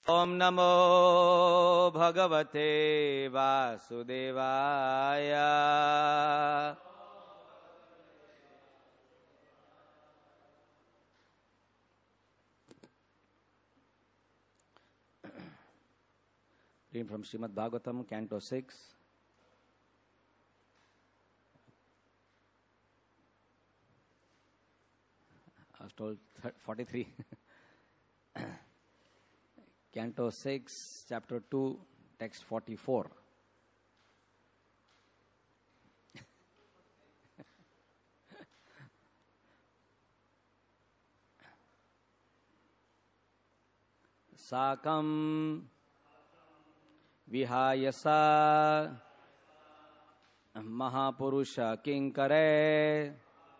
Om Namo Bhagavate Vasudevaya. Reading from Srimad Bhagavatam, Canto 6. I was told 43. Canto 6, Chapter 2, Text 44. Sakam Vihayasa Mahapurusha Kinkare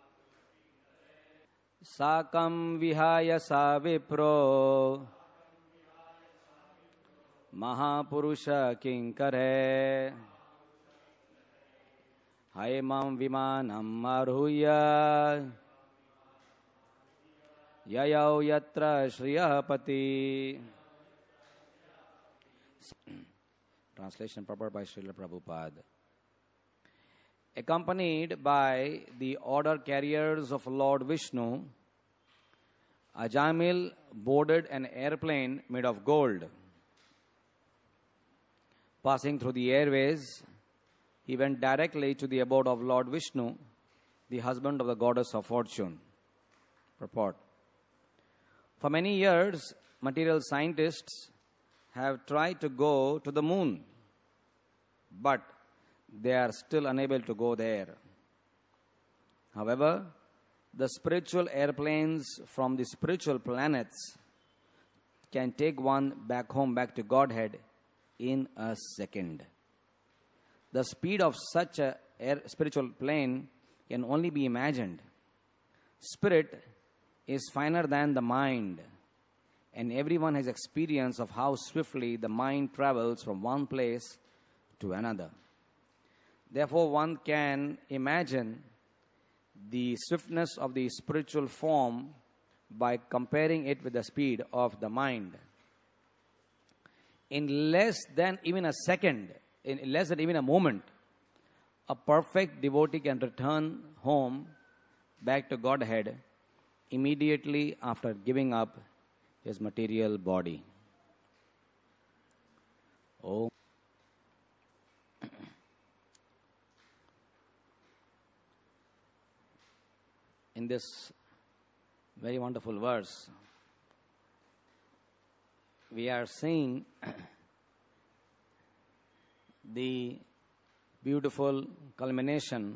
Sakam Vihayasa Vipro Mahapurusha Kinkare Haimam Vimanam Arhuya Yayau Yatra Shriyapati. Translation proper by Srila Prabhupada. Accompanied by the order carriers of Lord Vishnu, Ajamil boarded an airplane made of gold. Passing through the airways, he went directly to the abode of Lord Vishnu, the husband of the goddess of fortune. Purport. For many years, material scientists have tried to go to the moon, but they are still unable to go there. However, the spiritual airplanes from the spiritual planets can take one back home, back to Godhead in a second. The speed of such a spiritual plane can only be imagined. Spirit is finer than the mind, and everyone has experience of how swiftly the mind travels from one place to another. Therefore, one can imagine the swiftness of the spiritual form by comparing it with the speed of the mind. In less than even a second, in less than even a moment, a perfect devotee can return home back to Godhead immediately after giving up his material body. Oh. In this very wonderful verse, we are seeing the beautiful culmination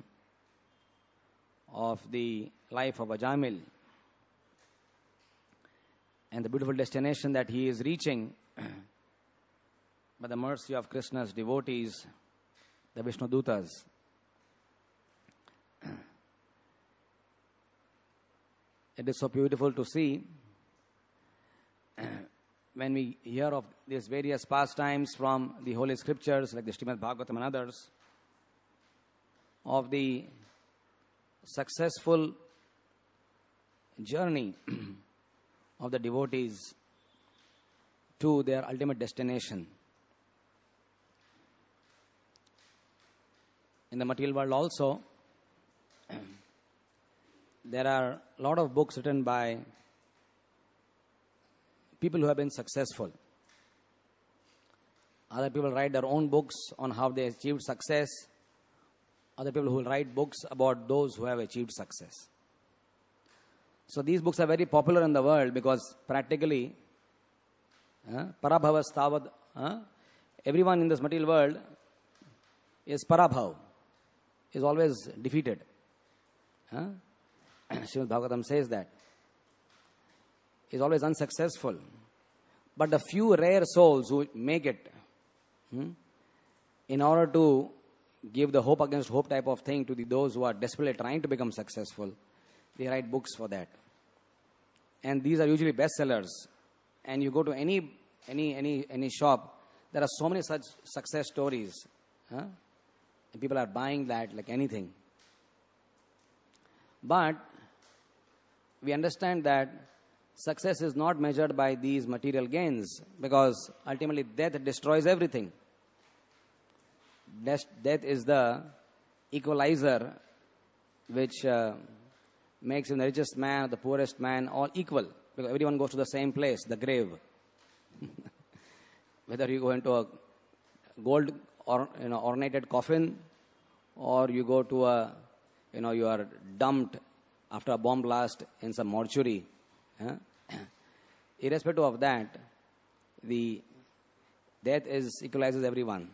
of the life of Ajamil and the beautiful destination that he is reaching by the mercy of Krishna's devotees, the Vishnudutas. It is so beautiful to see when we hear of these various pastimes from the holy scriptures like the Srimad Bhagavatam and others, of the successful journey of the devotees to their ultimate destination. In the material world also, there are a lot of books written by people who have been successful. Other people write their own books on how they achieved success. Other people who will write books about those who have achieved success. So these books are very popular in the world because practically, parabhavas tavad, everyone in this material world is parabhav, is always defeated. Srimad Bhagavatam says that. Is always unsuccessful. But the few rare souls who make it, in order to give the hope against hope type of thing to those who are desperately trying to become successful, they write books for that. And these are usually bestsellers. And you go to any shop, there are so many such success stories. And people are buying that like anything. But we understand that Success is not measured by these material gains, because ultimately death destroys everything. Death is the equalizer which makes even the richest man, the poorest man, all equal, because everyone goes to the same place, the grave. Whether you go into a gold or ornated coffin, or you go to a you are dumped after a bomb blast in some mortuary. Irrespective of that, the death equalizes everyone.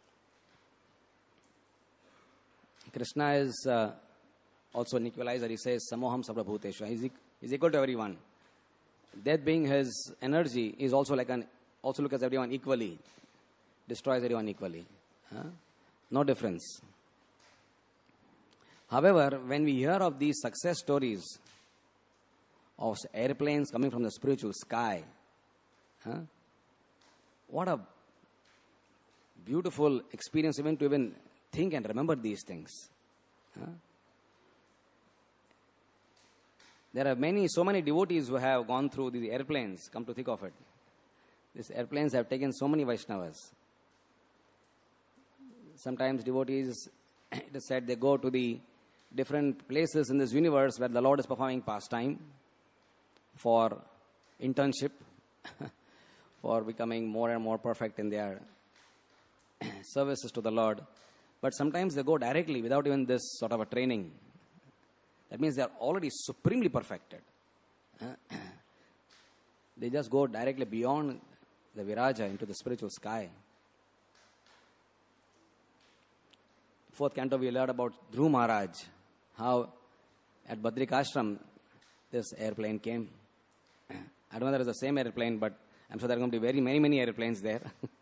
Krishna is also an equalizer. He says, Samoham Sarvabhuteshu. He's equal to everyone. Death being his energy is also also looks at everyone equally, destroys everyone equally. No difference. However, when we hear of these success stories of airplanes coming from the spiritual sky, what a beautiful experience even to think and remember these things. There are so many devotees who have gone through these airplanes, come to think of it. These airplanes have taken so many Vaishnavas. Sometimes devotees, it is said, they go to the different places in this universe where the Lord is performing pastime for internship, for becoming more and more perfect in their services to the Lord. But sometimes they go directly without even this sort of a training. That means they are already supremely perfected. They just go directly beyond the Viraja into the spiritual sky. Fourth canto we learned about Dhruv Maharaj, how at Badrik Ashram this airplane came. I don't know whether it's the same airplane, but I'm sure there are going to be many airplanes there.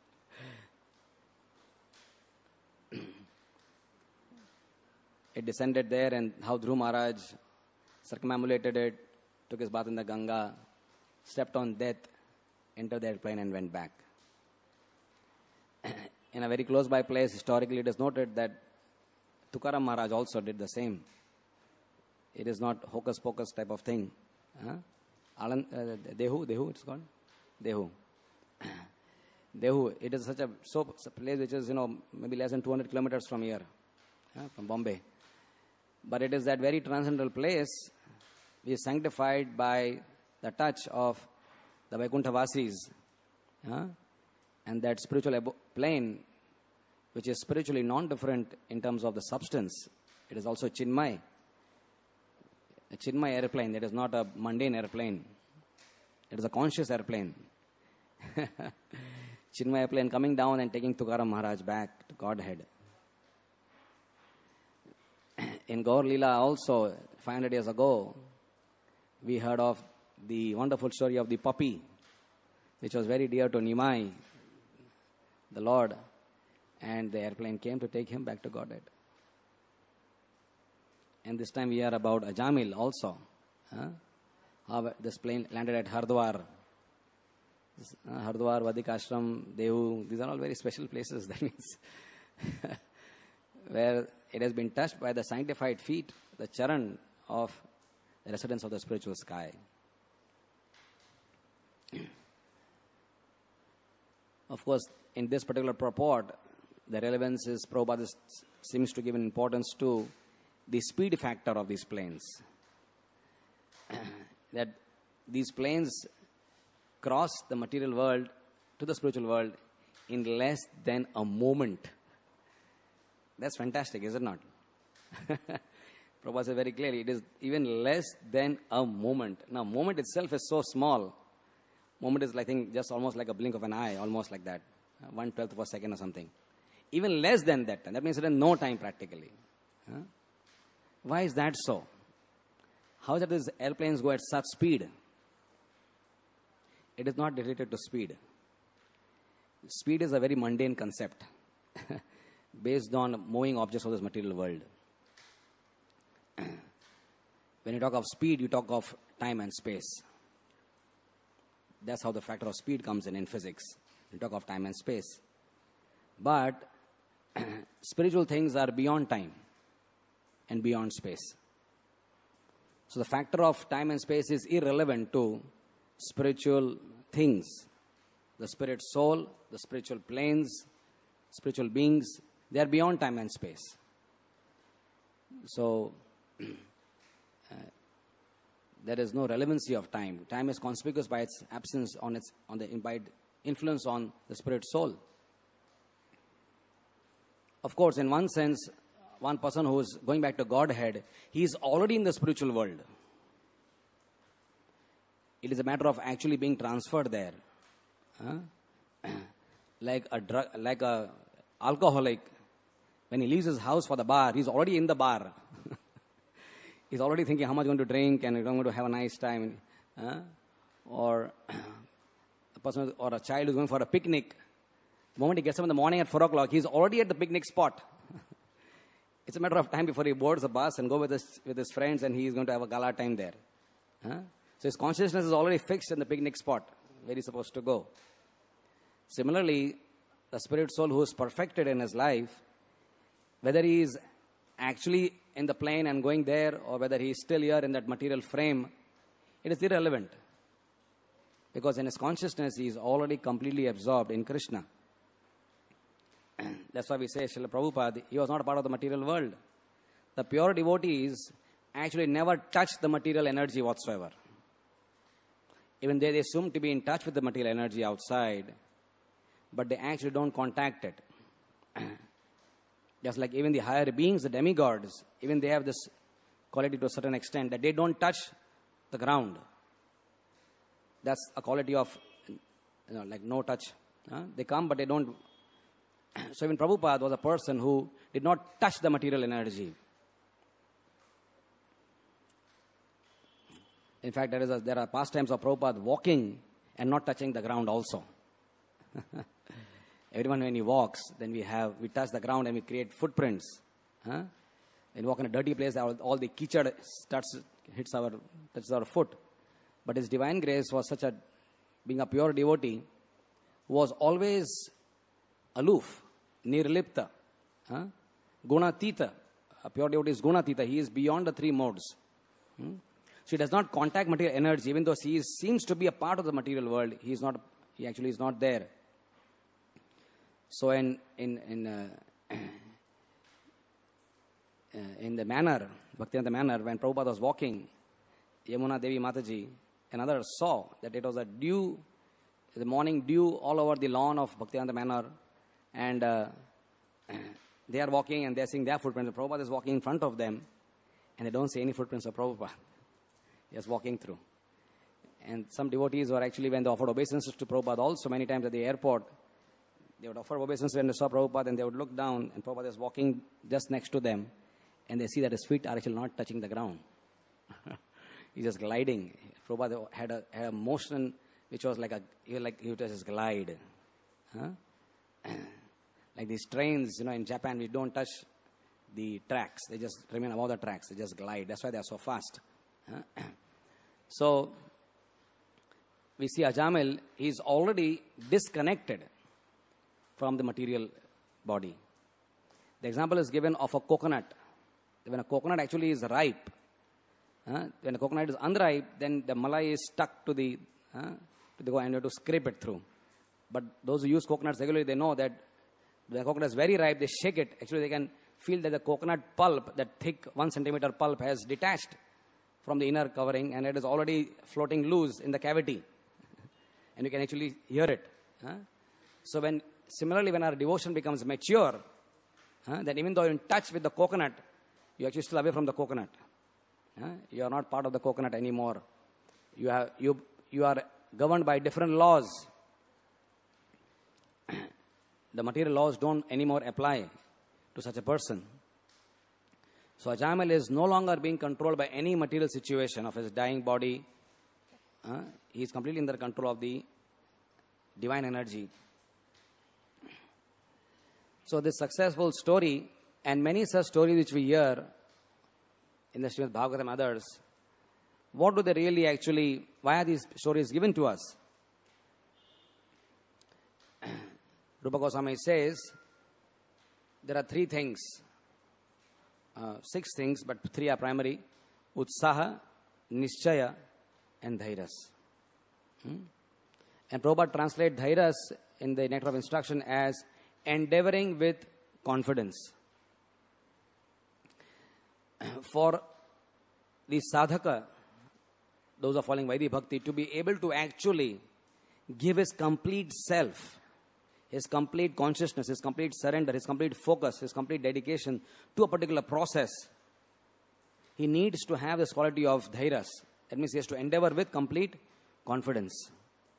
It descended there, and how Dhruv Maharaj circumambulated it, took his bath in the Ganga, stepped on death, entered the airplane and went back. In a very close by place, historically it is noted that Tukaram Maharaj also did the same. It is not hocus pocus type of thing. Dehu, it's called? Dehu. Dehu, it is such a place which is, maybe less than 200 kilometers from here, from Bombay. But it is that very transcendental place which is sanctified by the touch of the Vaikuntha Vasis. And that spiritual plane, which is spiritually non-different in terms of the substance, it is also Chinmay. A Chinmay airplane, that is not a mundane airplane. It is a conscious airplane. Chinmay airplane coming down and taking Tukaram Maharaj back to Godhead. In Gaur Leela also, 500 years ago, we heard of the wonderful story of the puppy, which was very dear to Nimai, the Lord, and the airplane came to take him back to Godhead. And this time we hear about Ajamil also. How this plane landed at Hardwar. Hardwar, Vadik Ashram, Dehu, these are all very special places. That means where it has been touched by the sanctified feet, the charan of the residents of the spiritual sky. Of course, in this particular purport, the relevance is Prabhupada seems to give an importance to the speed factor of these planes. That these planes cross the material world to the spiritual world in less than a moment. That's fantastic, is it not? Prabhupada says very clearly, it is even less than a moment. Now, moment itself is so small. Moment is, I think, just almost like a blink of an eye, almost like that. 1/12 of a second or something. Even less than that, and that means it is no time practically. Why is that so? How is it these airplanes go at such speed? It is not related to speed. Speed is a very mundane concept based on moving objects of this material world. When you talk of speed, you talk of time and space. That's how the factor of speed comes in physics. You talk of time and space. But spiritual things are beyond time and beyond space. So the factor of time and space is irrelevant to spiritual things. The spirit soul, the spiritual planes, spiritual beings, they are beyond time and space. So, there is no relevancy of time. Time is conspicuous by its absence by its influence on the spirit soul. Of course, in one sense, one person who is going back to Godhead, he is already in the spiritual world. It is a matter of actually being transferred there. Like a alcoholic, when he leaves his house for the bar, he's already in the bar. He's already thinking how much I'm going to drink and I'm going to have a nice time. Or a person or a child who's going for a picnic. The moment he gets up in the morning at 4 o'clock, he's already at the picnic spot. It's a matter of time before he boards the bus and go with his friends, and he is going to have a gala time there. So his consciousness is already fixed in the picnic spot where he's supposed to go. Similarly, the spirit soul who is perfected in his life, whether he is actually in the plane and going there, or whether he is still here in that material frame, it is irrelevant. Because in his consciousness, he is already completely absorbed in Krishna. That's why we say, Srila Prabhupada, he was not a part of the material world. The pure devotees actually never touch the material energy whatsoever. Even they assume to be in touch with the material energy outside, but they actually don't contact it. Just like even the higher beings, the demigods, even they have this quality to a certain extent that they don't touch the ground. That's a quality of, like no touch. They come, but they don't. So even Prabhupada was a person who did not touch the material energy. In fact, there are pastimes of Prabhupada walking and not touching the ground also. Everyone when he walks, then we touch the ground and we create footprints. When you walk in a dirty place, all the kichad touches our foot. But his divine grace was being a pure devotee, was always aloof, nirlipta, gunatita. A pure devotee is gunatita. He is beyond the three modes. So he does not contact material energy, even though he seems to be a part of the material world. He actually is not there. So in the manner, Bhaktivinoda manner, when Prabhupada was walking, Yamuna Devi Mataji and others saw that it was the morning dew all over the lawn of Bhaktivinoda manor, and they are walking and they are seeing their footprints. Prabhupada is walking in front of them, and they don't see any footprints of Prabhupada. He is walking through. And some devotees were actually, when they offered obeisances to Prabhupada also, many times at the airport, they would offer obeisances when they saw Prabhupada, and they would look down, and Prabhupada is walking just next to them, and they see that his feet are actually not touching the ground. He's just gliding. Prabhupada had a motion which was like he was just glide. Like these trains, in Japan, we don't touch the tracks. They just remain above the tracks. They just glide. That's why they are so fast. So, we see Ajamil, he is already disconnected from the material body. The example is given of a coconut. When a coconut actually is ripe, when a coconut is unripe, then the malai is stuck to the go and you have to scrape it through. But those who use coconuts regularly, they know that when the coconut is very ripe, they shake it. Actually, they can feel that the coconut pulp, that thick 1 centimeter pulp, has detached from the inner covering, and it is already floating loose in the cavity. And you can actually hear it. So similarly, when our devotion becomes mature, then even though you're in touch with the coconut, you're actually still away from the coconut. You are not part of the coconut anymore. You are governed by different laws. The material laws don't anymore apply to such a person. So Ajamil is no longer being controlled by any material situation of his dying body. He is completely under control of the divine energy. So this successful story, and many such stories which we hear in the Srimad Bhagavatam and others, what do they really actually, why are these stories given to us? Rupa Goswami says, there are 3 things, 6 things, but 3 are primary: Utsaha, Nischaya, and Dhairas. And Prabhupada translates dhairas in the Nectar of Instruction as endeavoring with confidence. For the sadhaka, those who are following Vaidhi Bhakti, to be able to actually give his complete self, his complete consciousness, his complete surrender, his complete focus, his complete dedication to a particular process, he needs to have this quality of dhairas. That means he has to endeavor with complete confidence.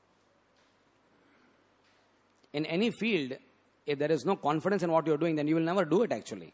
In any field, if there is no confidence in what you are doing, then you will never do it actually.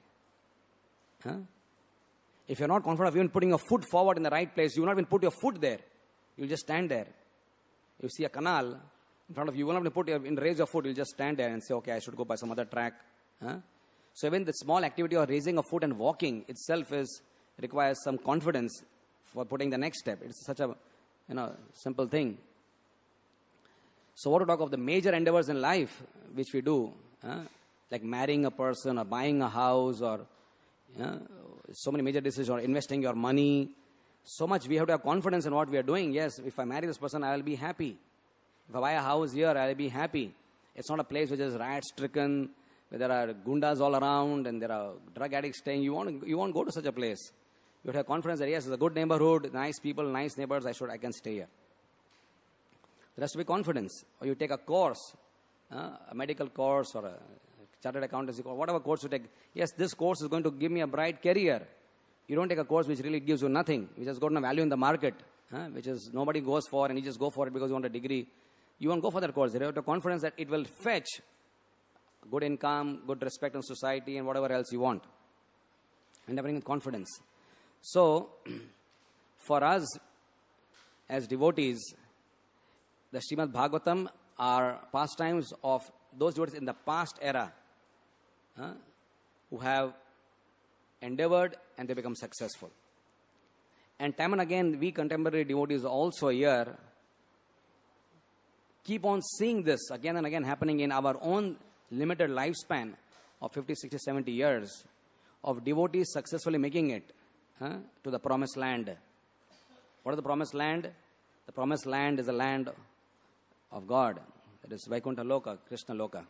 If you are not confident of even putting your foot forward in the right place, you will not even put your foot there. You will just stand there. You see a canal in front of you, you will not even raise your foot. You will just stand there and say, okay, I should go by some other track. So even the small activity of raising a foot and walking itself requires some confidence for putting the next step. It's such a simple thing. So what to talk of the major endeavors in life which we do, like marrying a person or buying a house or so many major decisions, or investing your money. So much we have to have confidence in what we are doing. Yes, if I marry this person, I will be happy. If I buy a house here, I will be happy. It's not a place which is rat-stricken, where there are gundas all around and there are drug addicts staying. You won't go to such a place. You have confidence that yes, it's a good neighborhood, nice people, nice neighbors, I can stay here. There has to be confidence. Or you take a course, a medical course or a chartered accountancy course, whatever course you take. Yes, this course is going to give me a bright career. You don't take a course which really gives you nothing, which has got no value in the market, which is nobody goes for, and you just go for it because you want a degree. You won't go for that course. You have the confidence that it will fetch good income, good respect in society, and whatever else you want. And everything with confidence. So, for us as devotees, the Srimad Bhagavatam are pastimes of those devotees in the past era who have endeavored and they become successful. And time and again, we contemporary devotees also here keep on seeing this again and again happening in our own limited lifespan of 50, 60, 70 years of devotees successfully making it to the promised land. What is the promised land? The promised land is the land of God. That is Vaikuntha Loka, Krishna Loka.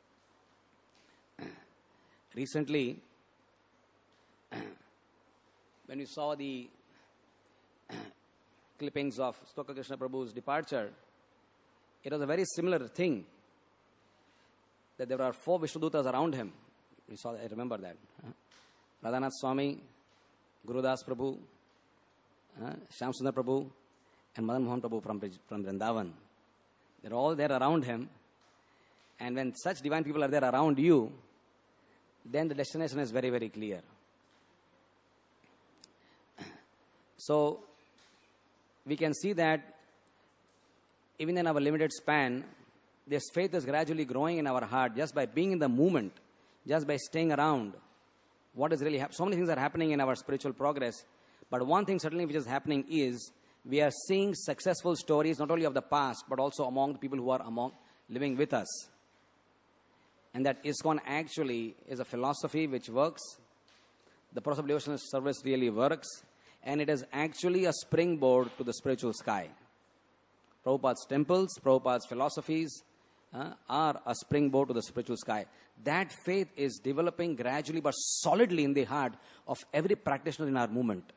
Recently, when we saw the clippings of Stoka Krishna Prabhu's departure, it was a very similar thing. That there were 4 Vishnudutas around him. We saw, I remember that. Radhanath Swami, Gurudas Prabhu, Shyamsundar Prabhu, and Madan Mohan Prabhu from Vrindavan. They're all there around him. And when such divine people are there around you, then the destination is very, very clear. So, we can see that even in our limited span, this faith is gradually growing in our heart just by being in the moment, just by staying around. What is really happening? So many things are happening in our spiritual progress. But one thing certainly which is happening is we are seeing successful stories not only of the past, but also among the people who are living with us. And that ISKCON actually is a philosophy which works. The process of devotional service really works. And it is actually a springboard to the spiritual sky. Prabhupada's temples, Prabhupada's philosophies are a springboard to the spiritual sky. That faith is developing gradually but solidly in the heart of every practitioner in our movement.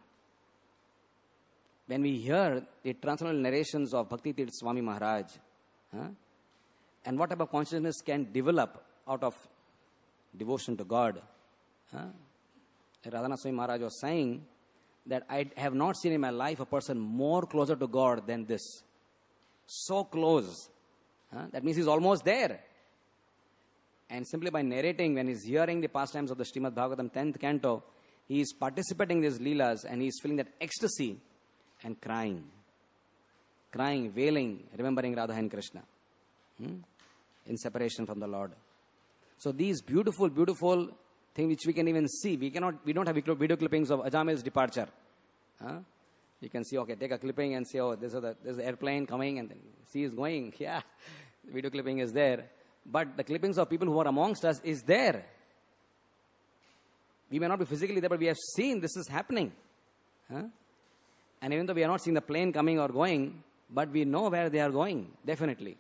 When we hear the transcendental narrations of Bhakti Tirtha Swami Maharaj, and what type of consciousness can develop out of devotion to God. Radhanath Swami Maharaj was saying that I have not seen in my life a person more closer to God than this. So close. That means he's almost there. And simply by narrating, when he's hearing the pastimes of the Srimad Bhagavatam 10th canto, he is participating in these leelas and he is feeling that ecstasy and crying. Crying, wailing, remembering Radha and Krishna. In separation from the Lord. So these beautiful, beautiful things which we can even see. We don't have video clippings of Ajamil's departure. You can see, okay, take a clipping and say, oh, there's the airplane coming and then see is going. Yeah, the video clipping is there. But the clippings of people who are amongst us is there. We may not be physically there, but we have seen this is happening. And even though we are not seeing the plane coming or going, but we know where they are going, definitely.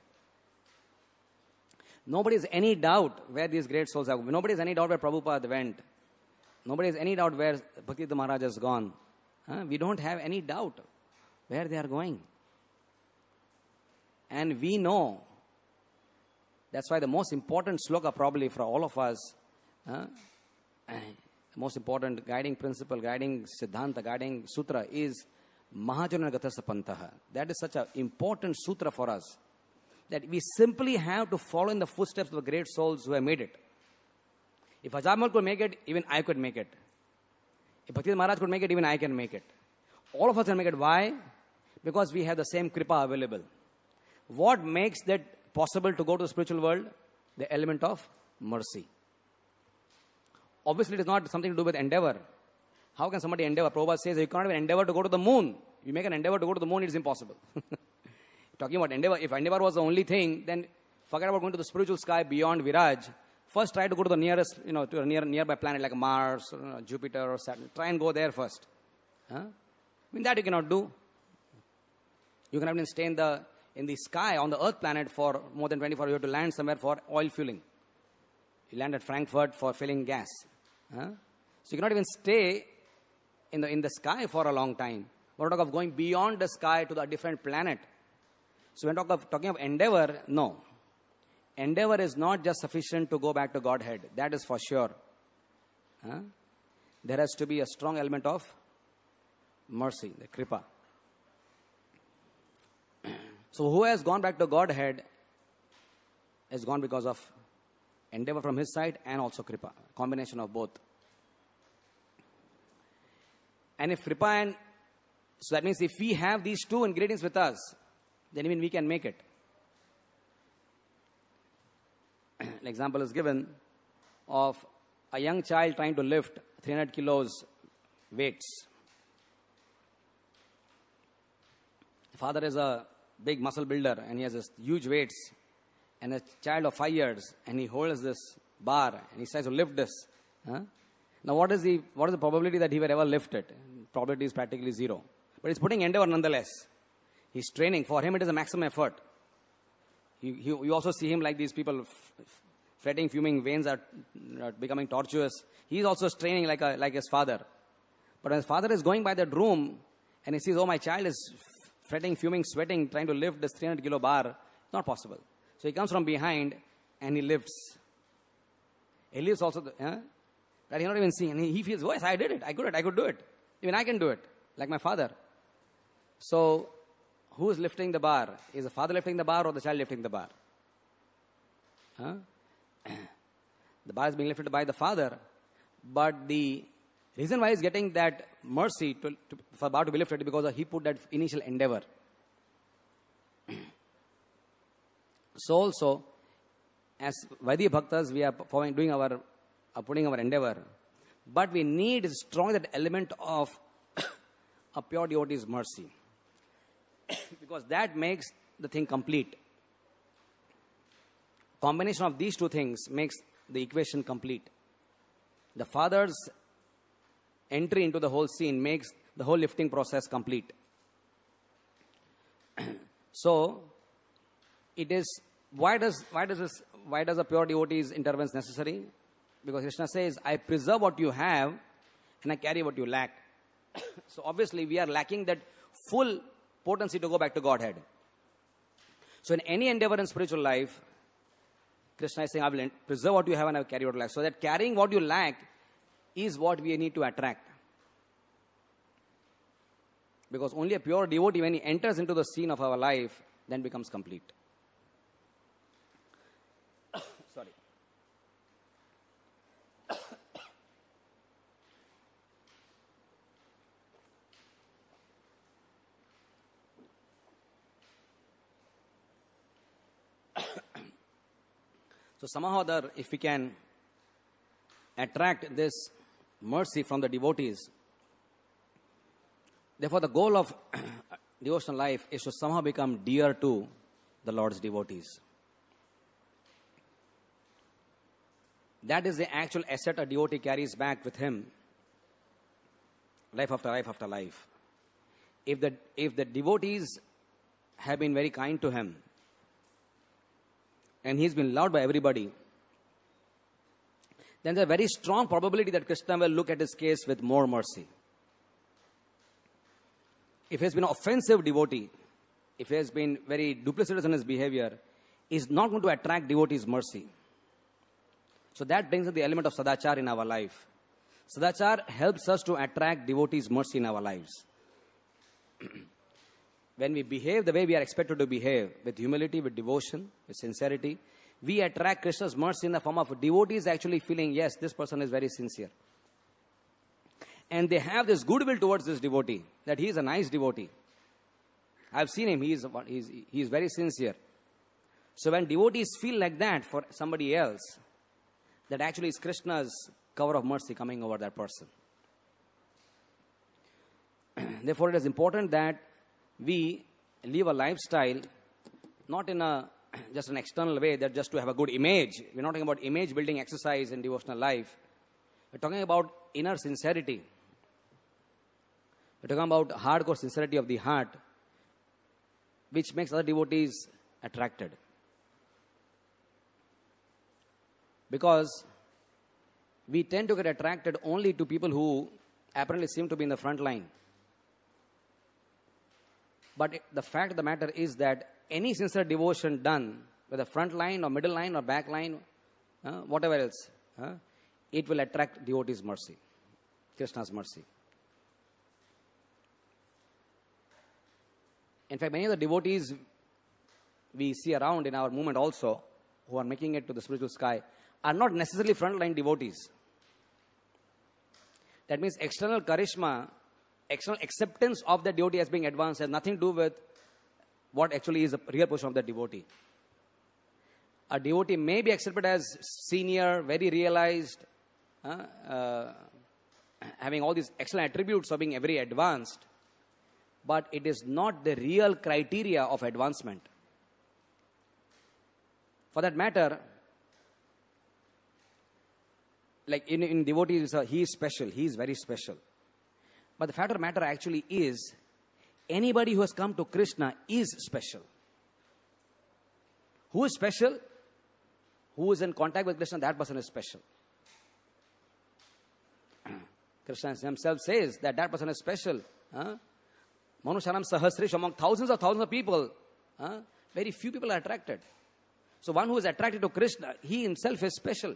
Nobody has any doubt where these great souls are. Nobody has any doubt where Prabhupada went. Nobody has any doubt where Bhaktivedanta Maharaj has gone. We don't have any doubt where they are going. And we know. That's why the most important sloka probably for all of us, the most important guiding principle, guiding siddhanta, guiding sutra is Mahajana Gatasa Pantaha. That is such an important sutra for us. That we simply have to follow in the footsteps of the great souls who have made it. If Ajamal could make it, even I could make it. If Bhaktivedanta Maharaj could make it, even I can make it. All of us can make it. Why? Because we have the same kripa available. What makes that possible to go to the spiritual world? The element of mercy. Obviously, it is not something to do with endeavor. How can somebody endeavor? Prabhupada says you cannot even endeavor to go to the moon. You make an endeavor to go to the moon, it is impossible. Talking about endeavor, if endeavor was the only thing, then forget about going to the spiritual sky beyond Viraj. First try to go to the nearest, to a nearby planet like Mars, or Jupiter or Saturn. Try and go there first. That you cannot do. You cannot even stay in the sky on the Earth planet for more than 24 hours. You have to land somewhere for oil fueling. You land at Frankfurt for filling gas. So you cannot even stay in the sky for a long time. We're talking of going beyond the sky to a different planet. So when talking of endeavor, no. Endeavor is not just sufficient to go back to Godhead. That is for sure. There has to be a strong element of mercy, the kripa. So who has gone back to Godhead has gone because of endeavor from his side and also kripa. Combination of both. And if kripa and... So that means if we have these two ingredients with us, then even we can make it. An example is given of a young child trying to lift 300 kilos weights. The father is a big muscle builder and he has this huge weights. And a child of 5 years and he holds this bar and he tries to lift this. Now what is the probability that he will ever lift it? Probability is practically zero. But he's putting endeavor nonetheless. He's training. For him, it is a maximum effort. You also see him like these people, fretting, fuming, veins are becoming tortuous. He's also training like his father. But when his father is going by that room and he sees, oh, my child is fretting, fuming, sweating, trying to lift this 300 kilo bar, it's not possible. So he comes from behind and he lifts. He lifts also, that he's not even seeing. And he feels, oh, yes, I did it. I could do it. Even I can do it, like my father. So, who is lifting the bar? Is the father lifting the bar or the child lifting the bar? The bar is being lifted by the father. But the reason why he's getting that mercy for the bar to be lifted is because he put that initial endeavor. So also, as Vaidya Bhaktas, we are putting our endeavor. But we need strong that element of a pure devotee's mercy. Because that makes the thing complete. Combination of these two things makes the equation complete. The father's entry into the whole scene makes the whole lifting process complete. So, it is, why does a pure devotee's intervention necessary? Because Krishna says, I preserve what you have and I carry what you lack. So obviously we are lacking that full potency to go back to Godhead. So in any endeavor in spiritual life, Krishna is saying, I will preserve what you have and I will carry what you lack. So that carrying what you lack is what we need to attract. Because only a pure devotee, when he enters into the scene of our life, then becomes complete. Sorry. So somehow or other, if we can attract this mercy from the devotees, therefore the goal of devotional life is to somehow become dear to the Lord's devotees. That is the actual asset a devotee carries back with him, life after life after life. If the devotees have been very kind to him, and he's been loved by everybody, then there's a very strong probability that Krishna will look at his case with more mercy. If he has been an offensive devotee, if he has been very duplicitous in his behavior, he's not going to attract devotees' mercy. So that brings in the element of sadachar in our life. Sadachar helps us to attract devotees' mercy in our lives. When we behave the way we are expected to behave, with humility, with devotion, with sincerity, we attract Krishna's mercy in the form of devotees actually feeling, yes, this person is very sincere. And they have this goodwill towards this devotee, that he is a nice devotee. I've seen him, he is very sincere. So when devotees feel like that for somebody else, that actually is Krishna's cover of mercy coming over that person. Therefore, it is important that we live a lifestyle not in just an external way, that just to have a good image. We're not talking about image building exercise in devotional life. We're talking about inner sincerity. We're talking about hardcore sincerity of the heart, which makes other devotees attracted. Because we tend to get attracted only to people who apparently seem to be in the front line. But the fact of the matter is that any sincere devotion done, whether front line or middle line or back line, whatever else, it will attract devotees' mercy, Krishna's mercy. In fact, many of the devotees we see around in our movement also, who are making it to the spiritual sky, are not necessarily front-line devotees. That means external charisma, external acceptance of the devotee as being advanced has nothing to do with what actually is the real position of the devotee. A devotee may be accepted as senior, very realized, having all these excellent attributes of being very advanced, but it is not the real criteria of advancement. For that matter, like in devotees, he is special, he is very special. But the fact of the matter actually is, anybody who has come to Krishna is special. Who is special? Who is in contact with Krishna, that person is special. Krishna himself says that that person is special. Manusharam Sahasrish, among thousands of people, very few people are attracted. So one who is attracted to Krishna, he himself is special.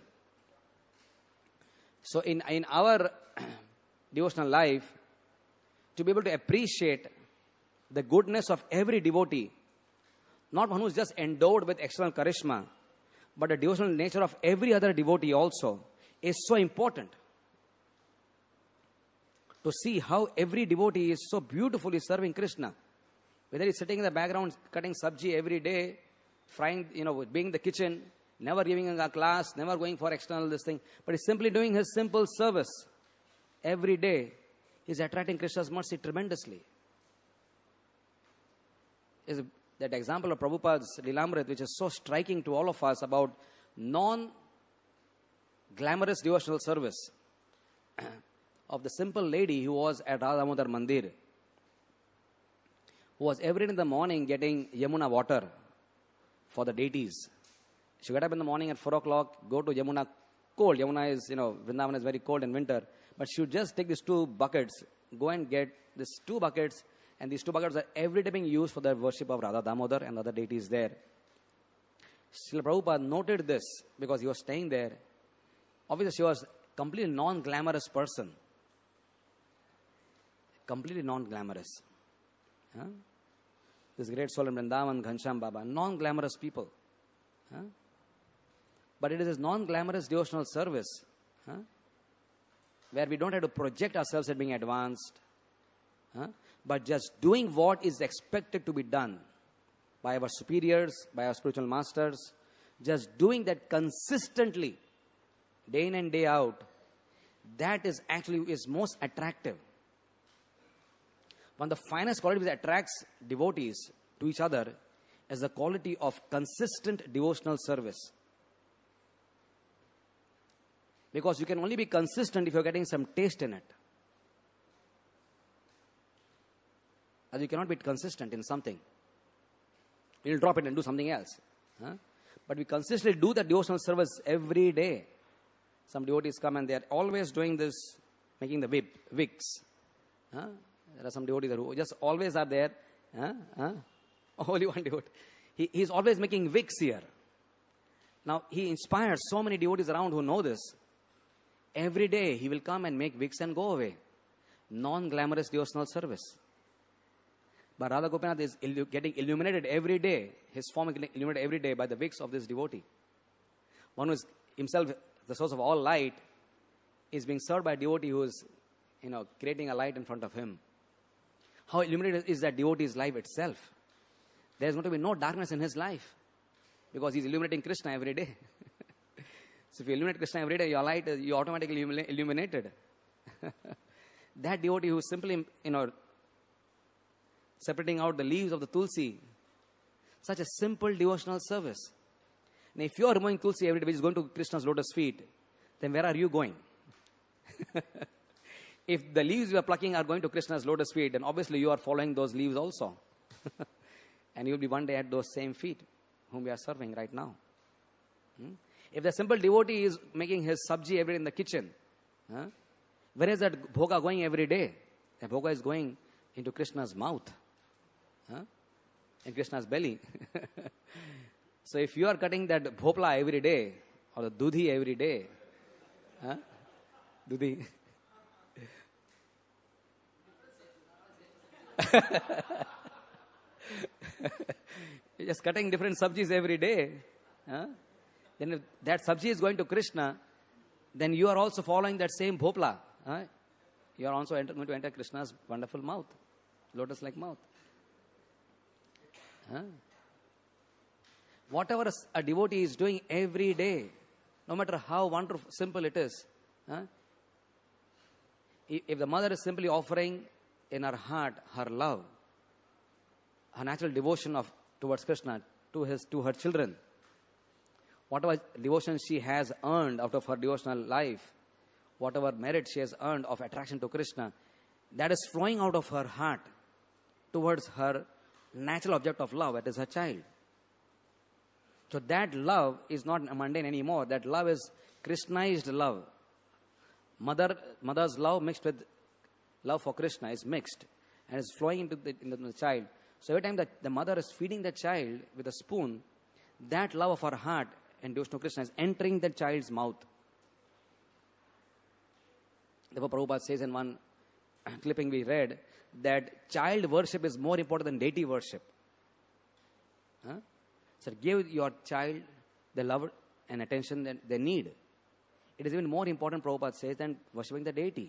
So in our devotional life, to be able to appreciate the goodness of every devotee, not one who is just endowed with external charisma, but the devotional nature of every other devotee also, is so important. To see how every devotee is so beautifully serving Krishna. Whether he's sitting in the background cutting sabji every day, frying, being in the kitchen, never giving a class, never going for external this thing, but he's simply doing his simple service every day. He's attracting Krishna's mercy tremendously. Is that example of Prabhupada's Lilamrit, which is so striking to all of us about non-glamorous devotional service of the simple lady who was at Radha Damodar Mandir, who was every day in the morning getting Yamuna water for the deities. She got up in the morning at 4 o'clock, go to Yamuna, cold. Yamuna is, Vrindavan is very cold in winter. But she would just take these 2 buckets, go and get these 2 buckets, and these 2 buckets are every day being used for the worship of Radha Damodar and other deities there. Srila Prabhupada noted this because he was staying there. Obviously, she was a completely non-glamorous person. Completely non-glamorous. This great soul in Vrindavan, Ghanshyam Baba, non-glamorous people. But it is this non-glamorous devotional service where we don't have to project ourselves as being advanced, but just doing what is expected to be done by our superiors, by our spiritual masters, just doing that consistently, day in and day out, that is actually is most attractive. One of the finest qualities that attracts devotees to each other is the quality of consistent devotional service. Because you can only be consistent if you're getting some taste in it. As you cannot be consistent in something We'll drop it and do something else. Huh? But we consistently do the devotional service every day. Some devotees come and they are always doing this, making the wicks. Huh? There are some devotees who just always are there. Huh? Huh? Only one devotee. He's always making wicks here. Now, he inspires so many devotees around who know this. Every day, he will come and make wicks and go away. Non-glamorous devotional service. But Radha Gopinath is getting illuminated every day. His form is getting illuminated every day by the wicks of this devotee. One who is himself the source of all light is being served by a devotee who is, creating a light in front of him. How illuminated is that devotee's life itself? There is going to be no darkness in his life because he is illuminating Krishna every day. So if you illuminate Krishna every day, your light, you automatically illuminated. That devotee who is simply, separating out the leaves of the tulsi, such a simple devotional service. Now, if you are removing tulsi every day, which is going to Krishna's lotus feet, then where are you going? If the leaves you are plucking are going to Krishna's lotus feet, then obviously you are following those leaves also. And you will be one day at those same feet whom we are serving right now. If the simple devotee is making his sabji every day in the kitchen, where is that bhoga going every day? The bhoga is going into Krishna's mouth, in Krishna's belly. So if you are cutting that bhopla every day, or the dudhi every day, dudhi. You're just cutting different sabjis every day. Then if that sabji is going to Krishna, then you are also following that same bhopla. You are also going to enter Krishna's wonderful mouth, lotus-like mouth. Whatever a devotee is doing every day, no matter how wonderful, simple it is, if the mother is simply offering in her heart her love, her natural devotion towards Krishna, to her children, whatever devotion she has earned out of her devotional life, whatever merit she has earned of attraction to Krishna, that is flowing out of her heart towards her natural object of love, that is her child. So that love is not mundane anymore. That love is Krishnized love. Mother's love mixed with love for Krishna is mixed and is flowing into the child. So every time that the mother is feeding the child with a spoon, that love of her heart and devotion to Krishna is entering the child's mouth. Therefore, Prabhupada says in one clipping we read that child worship is more important than deity worship. So give your child the love and attention that they need. It is even more important, Prabhupada says, than worshipping the deity.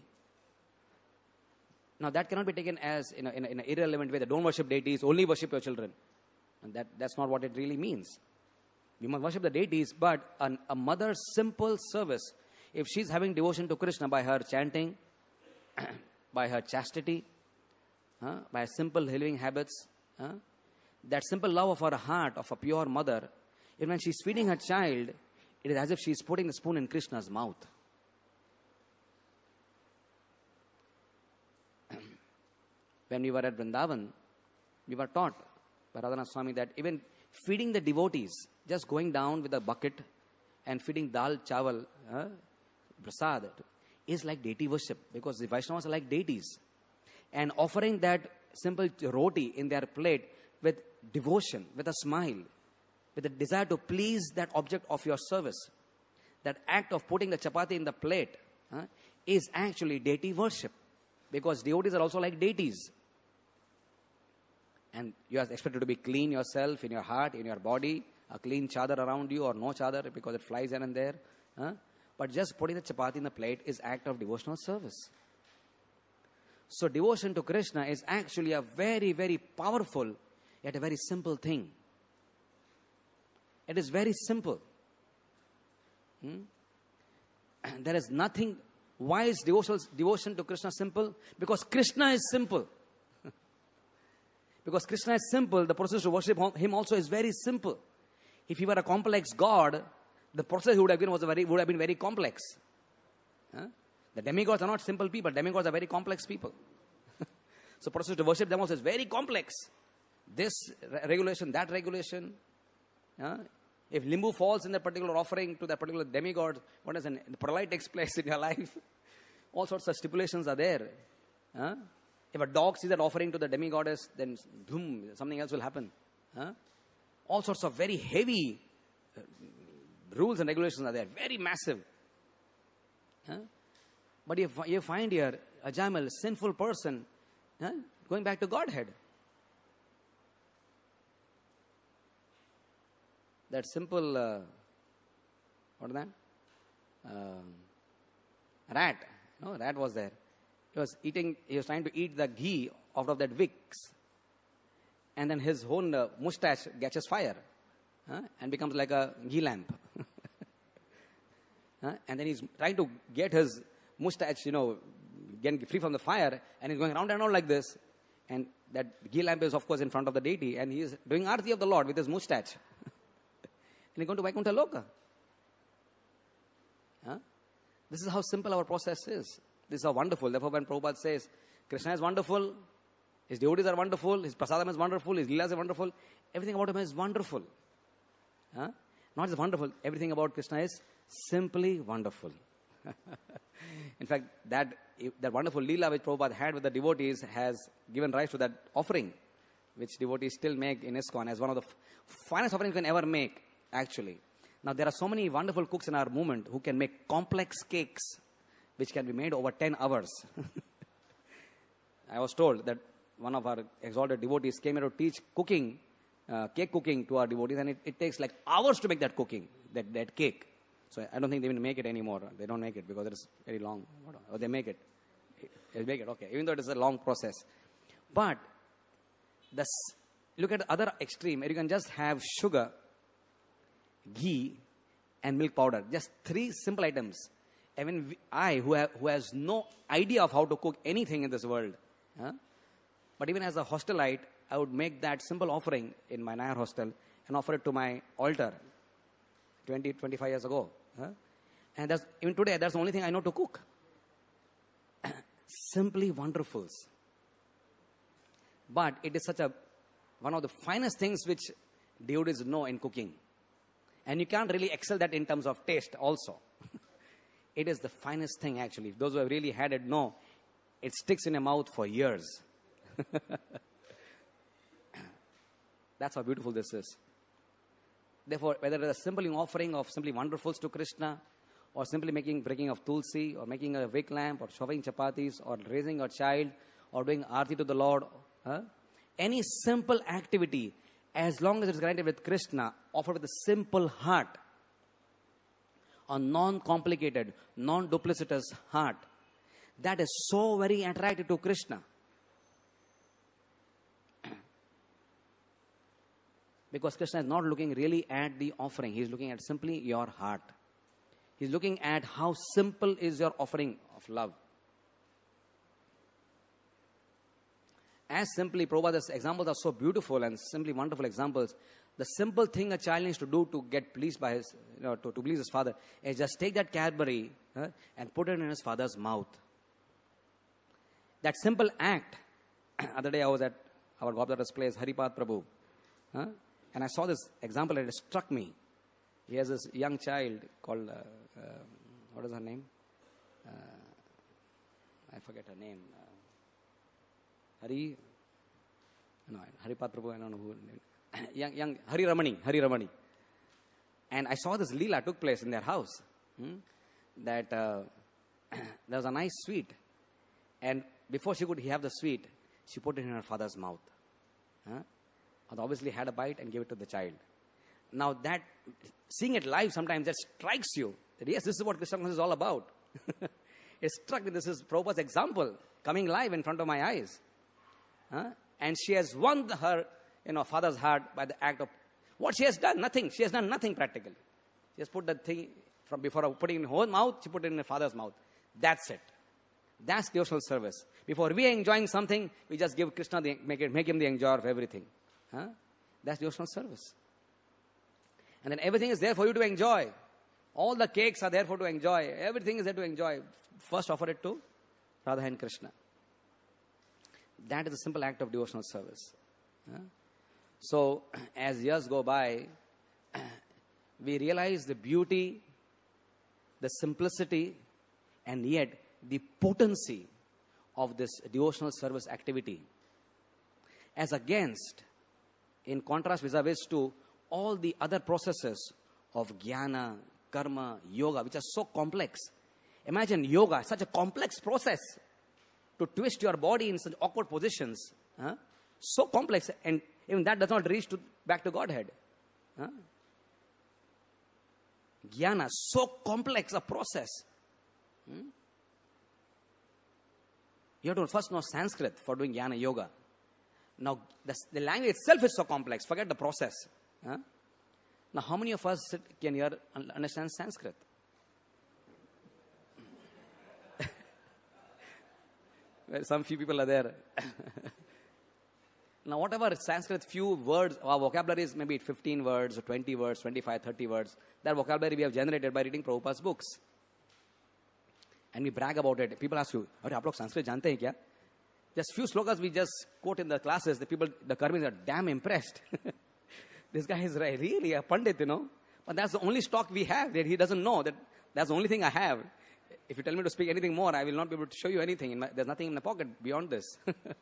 Now that cannot be taken as in an irrelevant way that don't worship deities, only worship your children. And that's not what it really means. We must worship the deities, but a mother's simple service, if she's having devotion to Krishna by her chanting, by her chastity, by her simple living habits, that simple love of her heart of a pure mother, even when she's feeding her child, it is as if she's putting the spoon in Krishna's mouth. When we were at Vrindavan, we were taught by Radhanath Swami that even feeding the devotees, just going down with a bucket and feeding dal, chawal, prasad, is like deity worship, because the Vaishnavas are like deities. And offering that simple roti in their plate with devotion, with a smile, with a desire to please that object of your service, that act of putting the chapati in the plate is actually deity worship, because devotees are also like deities. And you are expected to be clean yourself in your heart, in your body, a clean chadar around you or no chadar because it flies here and there. But just putting the chapati in the plate is act of devotional service. So devotion to Krishna is actually a very, very powerful yet a very simple thing. It is very simple. There is nothing. Why is devotion to Krishna simple? Because Krishna is simple. Because Krishna is simple, the process to worship Him also is very simple. If He were a complex God, the process would have been very complex. The demigods are not simple people. Demigods are very complex people. So process to worship them also is very complex. this regulation, that regulation. If limbu falls in that particular offering to that particular demigod, what is the pralaya takes place in your life? All sorts of stipulations are there. If a dog sees that offering to the demigoddess, then boom, something else will happen. All sorts of very heavy rules and regulations are there, very massive. But you find here a Ajamal, sinful person, going back to Godhead. That simple, what is that? Rat. No, rat was there. He was trying to eat the ghee out of that wicks. And then his own mustache catches fire and becomes like a ghee lamp. And then he's trying to get his mustache, get free from the fire, and he's going round and round like this. And that ghee lamp is, of course, in front of the deity, and he is doing Aarti of the Lord with his mustache. And he's going to Vaikuntha Loka. This is how simple our process is. This is how wonderful. Therefore, when Prabhupada says, Krishna is wonderful, his devotees are wonderful, his prasadam is wonderful, his leelas are wonderful, everything about him is wonderful. Not just wonderful, everything about Krishna is simply wonderful. In fact, that wonderful leela which Prabhupada had with the devotees has given rise to that offering, which devotees still make in ISKCON as one of the finest offerings you can ever make, actually. Now, there are so many wonderful cooks in our movement who can make complex cakes which can be made over 10 hours. I was told that one of our exalted devotees came here to teach cooking, cake cooking to our devotees, and it takes like hours to make that cooking, that cake. So I don't think they even make it anymore. They don't make it because it is very long. Or they make it. They make it, okay. Even though it is a long process. But look at the other extreme where you can just have sugar, ghee, and milk powder. Just 3 simple items. Even who has no idea of how to cook anything in this world, but even as a hostelite, I would make that simple offering in my Nayar hostel and offer it to my altar 25 years ago. And even today, that's the only thing I know to cook. Simply wonderfuls. But it is one of the finest things which devotees know in cooking. And you can't really excel that in terms of taste also. It is the finest thing, actually. Those who have really had it know, it sticks in your mouth for years. That's how beautiful this is. Therefore, whether it is a simple offering of simply wonderfuls to Krishna, or simply breaking of tulsi, or making a wick lamp, or shoving chapatis, or raising a child, or doing Aarti to the Lord, any simple activity, as long as it is granted with Krishna, offered with a simple heart, a non-complicated, non-duplicitous heart, that is so very attractive to Krishna. Because Krishna is not looking really at the offering. He is looking at simply your heart. He is looking at how simple is your offering of love. As simply, Prabhupada's examples are so beautiful and simply wonderful examples. The simple thing a child needs to do to get pleased by his, to please his father is just take that Cadbury and put it in his father's mouth. That simple act. Other day I was at our Gopal's place, Haripad Prabhu. And I saw this example and it struck me. He has this young child called, what is her name? I forget her name. Haripad Prabhu, I don't know who. Young Hari Ramani. And I saw this Leela took place in their house. That there was a nice sweet. And before she could have the sweet, she put it in her father's mouth. And obviously had a bite and gave it to the child. Now that, seeing it live sometimes just strikes you. That yes, this is what Krishna consciousness is all about. It struck me, this is Prabhupada's example coming live in front of my eyes. And she has won her father's heart by the act of what she has done. Nothing. She has done nothing practically. She has put the thing from before putting it in her mouth, she put it in her father's mouth. That's it. That's devotional service. Before we are enjoying something, we just give Krishna, make him the enjoyer of everything. That's devotional service. And then everything is there for you to enjoy. All the cakes are there for you to enjoy. Everything is there to enjoy. First offer it to Radha and Krishna. That is a simple act of devotional service. So, as years go by, we realize the beauty, the simplicity, and yet the potency of this devotional service activity. As against, in contrast vis-a-vis to all the other processes of jnana, karma, yoga, which are so complex. Imagine yoga, such a complex process to twist your body in such awkward positions. So complex, and even that does not reach back to Godhead. Jnana, so complex a process. You have to first know Sanskrit for doing jnana yoga. Now, the language itself is so complex. Forget the process. Now, how many of us can here understand Sanskrit? Well, some few people are there. Now, whatever Sanskrit few words, our vocabulary is maybe 15 words, or 20 words, 25, 30 words. That vocabulary we have generated by reading Prabhupada's books. And we brag about it. People ask you, "Are you Sanskrit jante hain kya?" Just few slokas we just quote in the classes. The Karmis are damn impressed. This guy is really a Pandit, But that's the only stock we have. That he doesn't know that that's the only thing I have. If you tell me to speak anything more, I will not be able to show you anything. There's nothing in my pocket beyond this.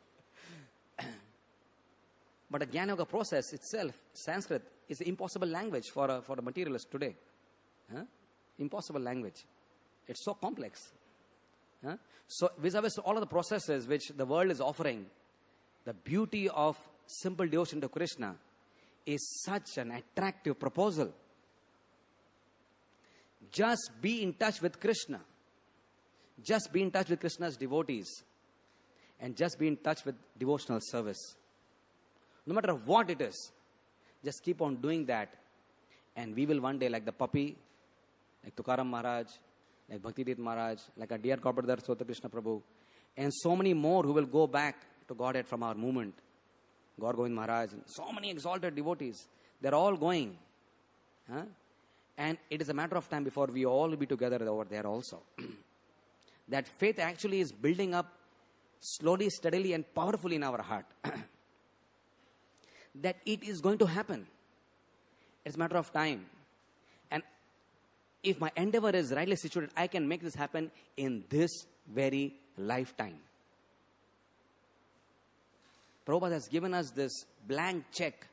But the Jnana Yoga process itself, Sanskrit, is an impossible language for a materialist today. Impossible language. It's so complex. So vis-a-vis all of the processes which the world is offering, the beauty of simple devotion to Krishna is such an attractive proposal. Just be in touch with Krishna. Just be in touch with Krishna's devotees. And just be in touch with devotional service. No matter what it is, just keep on doing that. And we will one day, like the puppy, like Tukaram Maharaj, like Bhaktivedanta Maharaj, like our dear Godbrother Sota Krishna Prabhu, and so many more who will go back to Godhead from our movement. Gaur Govind Maharaj, and so many exalted devotees. They're all going. And it is a matter of time before we all will be together over there also. That faith actually is building up slowly, steadily, and powerfully in our heart. That it is going to happen. It's a matter of time. And if my endeavor is rightly situated, I can make this happen in this very lifetime. Prabhupada has given us this blank check.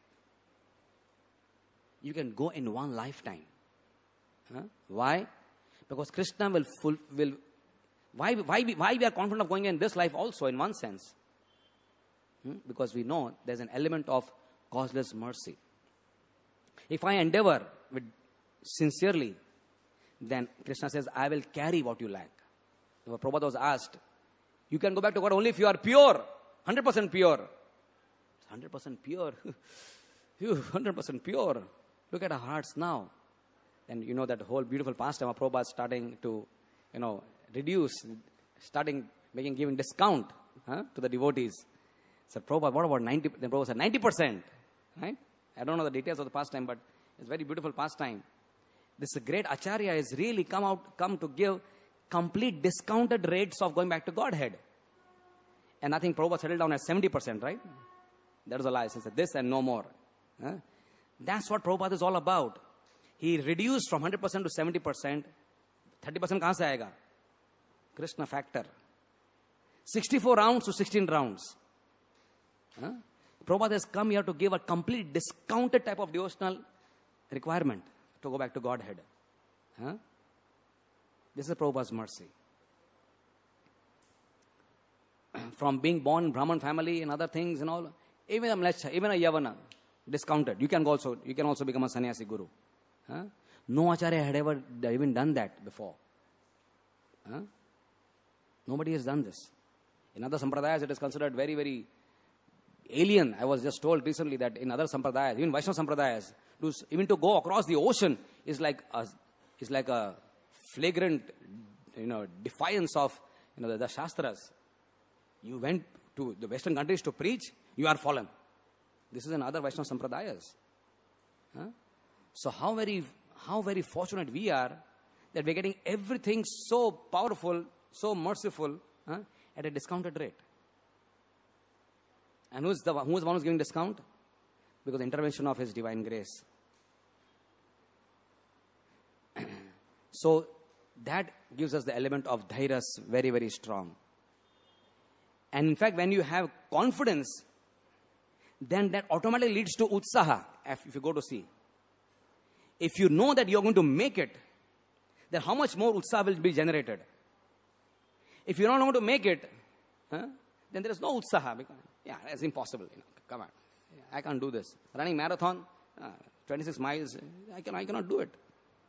You can go in one lifetime. Why? Because Krishna will why we are confident of going in this life also in one sense? Because we know there's an element of causeless mercy. If I endeavor with sincerely, then Krishna says, I will carry what you lack. So Prabhupada was asked, you can go back to God only if you are pure, 100% pure. 100% pure. 100% pure. Look at our hearts now. And you know that whole beautiful pastime of Prabhupada starting to, reduce, giving discount to the devotees. So Prabhupada, what about 90? Then Prabhupada said 90%. Right? I don't know the details of the pastime, but it's very beautiful pastime. This great Acharya has really come to give complete discounted rates of going back to Godhead. And I think Prabhupada settled down at 70%, right? That was a lie. He said this and no more. That's what Prabhupada is all about. He reduced from 100% to 70%. 30% kahan se aayega? Krishna factor. 64 rounds to 16 rounds. Prabhupada has come here to give a complete discounted type of devotional requirement to go back to Godhead. This is Prabhupada's mercy. From being born in Brahman family and other things and all, even a mlecha, even a yavana, discounted. You can also become a sannyasi guru. No acharya had ever even done that before. Nobody has done this. In other sampradayas, it is considered very, very alien. I was just told recently that in other sampradayas, even Vaishnava sampradayas, even to go across the ocean is like a flagrant, defiance of the shastras. You went to the Western countries to preach, you are fallen. This is in other Vaishnava sampradayas. So how very fortunate we are that we're getting everything so powerful, so merciful at a discounted rate. And who's the one who's giving discount? because of the intervention of His divine grace. So that gives us the element of dhairas very, very strong. And in fact, when you have confidence, then that automatically leads to utsaha, if you go to see. If you know that you're going to make it, then how much more utsaha will be generated? If you're not going to make it, then there is no utsaha. Because, it's impossible. Come on. I can't do this. Running marathon, 26 miles, I cannot do it.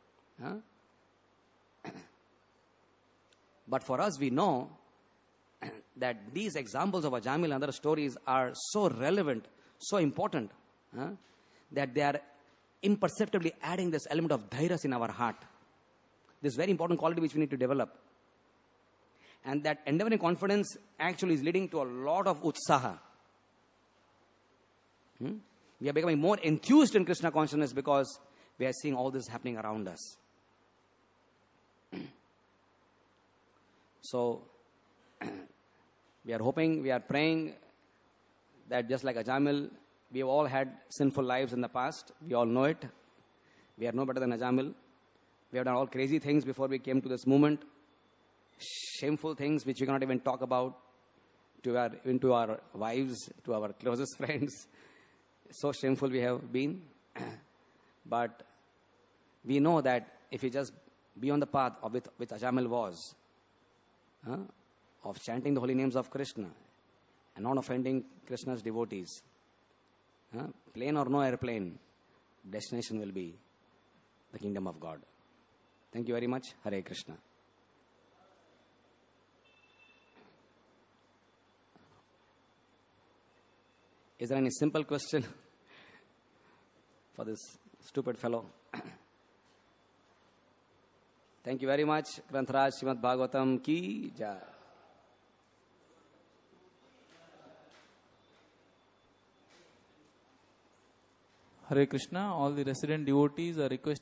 But for us, we know that these examples of Ajamil and other stories are so relevant, so important, that they are imperceptibly adding this element of dhairas in our heart. This very important quality which we need to develop. And that endeavoring confidence actually is leading to a lot of utsaha. We are becoming more enthused in Krishna consciousness because we are seeing all this happening around us. So, we are hoping, we are praying that just like Ajamil, we have all had sinful lives in the past. We all know it. We are no better than Ajamil. We have done all crazy things before we came to this movement. Shameful things which we cannot even talk about even to our wives, to our closest friends. So shameful we have been. But we know that if we just be on the path of which Ajamil was, of chanting the holy names of Krishna and not offending Krishna's devotees, plane or no airplane, destination will be the kingdom of God. Thank you very much. Hare Krishna. Is there any simple question for this stupid fellow? Thank you very much. Granthraj Srimad Bhagavatam ki jai. Hare Krishna. All the resident devotees are requested